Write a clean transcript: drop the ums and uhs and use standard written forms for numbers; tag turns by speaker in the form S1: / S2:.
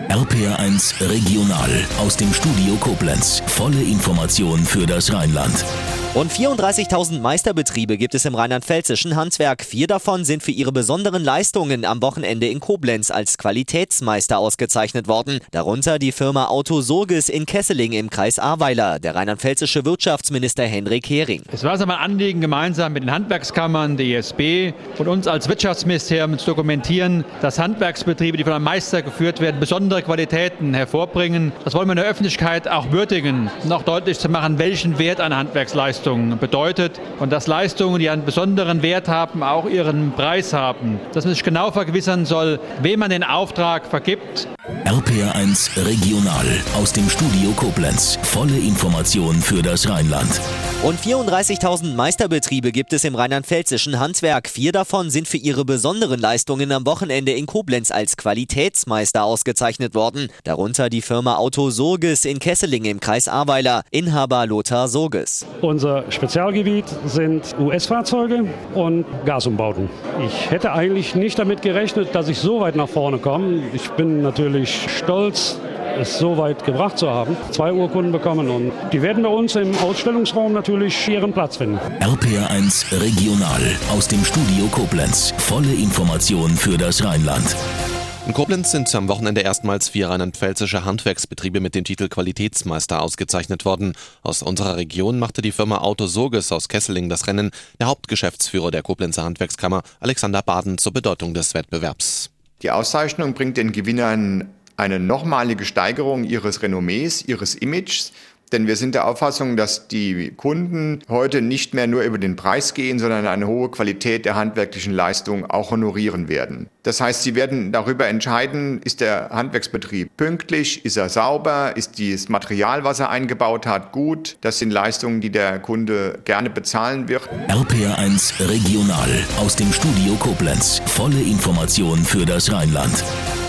S1: RPR1 Regional aus dem Studio Koblenz. Volle Information für das Rheinland.
S2: Rund 34.000 Meisterbetriebe gibt es im rheinland-pfälzischen Handwerk. 4 davon sind für ihre besonderen Leistungen am Wochenende in Koblenz als Qualitätsmeister ausgezeichnet worden. Darunter die Firma Auto Surges in Kesseling im Kreis Ahrweiler, der rheinland-pfälzische Wirtschaftsminister Henrik Hering.
S3: Es war mein Anliegen, gemeinsam mit den Handwerkskammern, der ISB und uns als Wirtschaftsministerium zu dokumentieren, dass Handwerksbetriebe, die von einem Meister geführt werden, besondere Qualitäten hervorbringen. Das wollen wir in der Öffentlichkeit auch würdigen und auch deutlich zu machen, welchen Wert eine Handwerksleistung bedeutet und dass Leistungen, die einen besonderen Wert haben, auch ihren Preis haben. Dass man sich genau vergewissern soll, wem man den Auftrag vergibt.
S1: RPR1 Regional aus dem Studio Koblenz. Volle Information für das Rheinland.
S2: Rund 34.000 Meisterbetriebe gibt es im rheinland-pfälzischen Handwerk. 4 davon sind für ihre besonderen Leistungen am Wochenende in Koblenz als Qualitätsmeister ausgezeichnet worden. Darunter die Firma Auto Surges in Kesseling im Kreis Ahrweiler, Inhaber Lothar Surges.
S4: Unser Spezialgebiet sind US-Fahrzeuge und Gasumbauten. Ich hätte eigentlich nicht damit gerechnet, dass ich so weit nach vorne komme. Ich bin natürlich stolz, es so weit gebracht zu haben. 2 Urkunden bekommen und die werden bei uns im Ausstellungsraum natürlich ihren Platz finden.
S1: RPR1 Regional aus dem Studio Koblenz. Volle Information für das Rheinland.
S5: In Koblenz sind am Wochenende erstmals 4 rheinland-pfälzische Handwerksbetriebe mit dem Titel Qualitätsmeister ausgezeichnet worden. Aus unserer Region machte die Firma Auto Surges aus Kesseling das Rennen. Der Hauptgeschäftsführer der Koblenzer Handwerkskammer, Alexander Baden, zur Bedeutung des Wettbewerbs.
S6: Die Auszeichnung bringt den Gewinnern eine nochmalige Steigerung ihres Renommees, ihres Images. Denn wir sind der Auffassung, dass die Kunden heute nicht mehr nur über den Preis gehen, sondern eine hohe Qualität der handwerklichen Leistung auch honorieren werden. Das heißt, sie werden darüber entscheiden, ist der Handwerksbetrieb pünktlich, ist er sauber, ist das Material, was er eingebaut hat, gut. Das sind Leistungen, die der Kunde gerne bezahlen wird.
S1: RPR1 Regional aus dem Studio Koblenz. Volle Information für das Rheinland.